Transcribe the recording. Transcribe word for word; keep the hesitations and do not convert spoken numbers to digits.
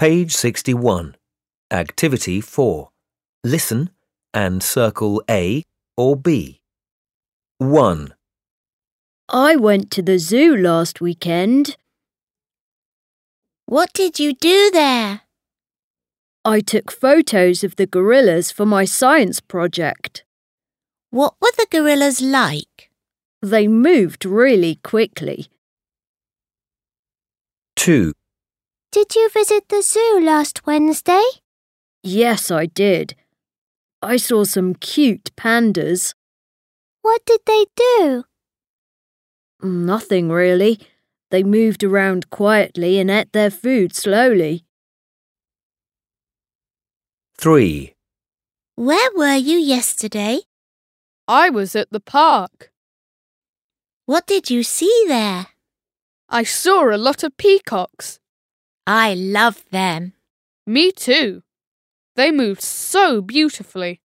Page sixty-one. Activity four. Listen and circle A or B. one. I went to the zoo last weekend. What did you do there? I took photos of the gorillas for my science project. What were the gorillas like? They moved really quickly. two. Did you visit the zoo last Wednesday? Yes, I did. I saw some cute pandas. What did they do? Nothing really. They moved around quietly and ate their food slowly. three. Where were you yesterday? I was at the park. What did you see there? I saw a lot of peacocks. I love them. Me too. They moved so beautifully.